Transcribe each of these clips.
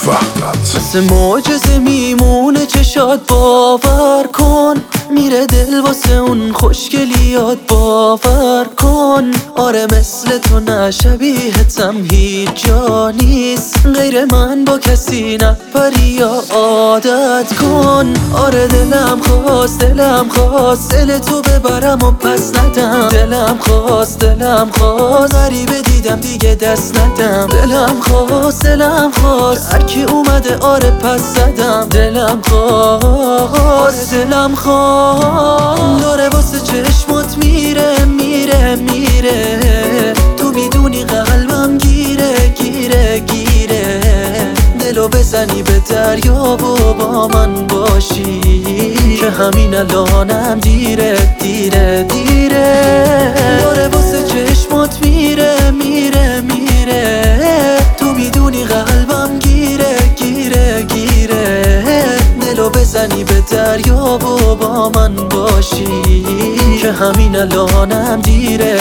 وحدت مثل معجزه میمونه چشات، باور کن میره دل واسه اون خوشگلیات، باور کن. آره مثل تو نه شبیهتم هیچ جا نیست، غیر من با کسی نپری یا عادت کن. آره دلم خواست دل تو ببرم و پس ندم، دلم خواست غریبه دیدم دیگه دست ندم. دلم خواست هرکی اومده آره پس زدم. دلم خواست داره واسه چشمات میره تو میدونی قلبم گیره دلو بزنی به دریا و با من باشی، که همین الانم دیره داره واسه چشمات میره تو میدونی قلبم گیره دلو بزنی به دریا و با من باشی، که همین الانم دیره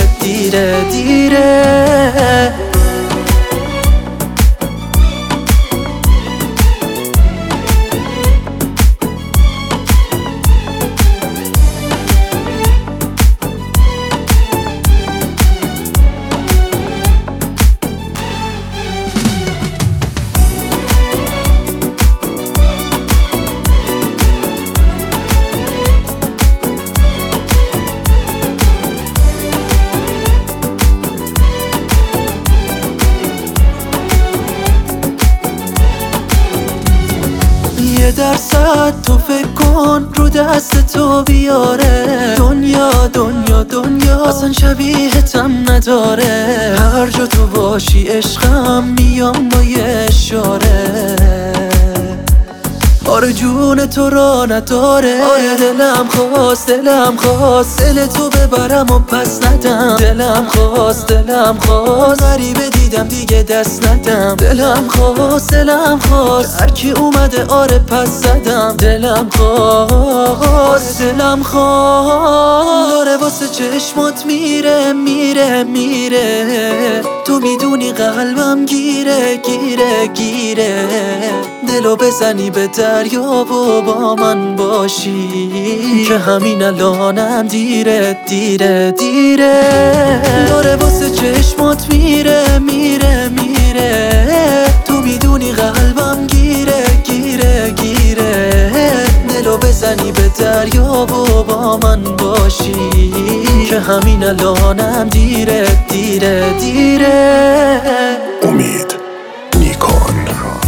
یه درصد تو فکر کن رو دست تو بیاره، دنیا اصلا شبیهتم نداره. هر جا تو باشی عشقم میام با یه اشاره. آره جون تو را نداره. آره دلم خواست دل تو ببرم و پس ندم. دلم خواست غریبه دیدم دیگه دست ندم. دلم خواست هرکی اومده آره پس زدم. دلم خواست داره واسه چشمات میره تو میدونی قلبم گیره دلو بزنی به دریا و با من باشی، که همین الانم دیره داره واسه چشمات میره تو میدونی قلبم گیره دلو بزنی به دریا و با من باشی، که همین الانم دیره امید نیکان.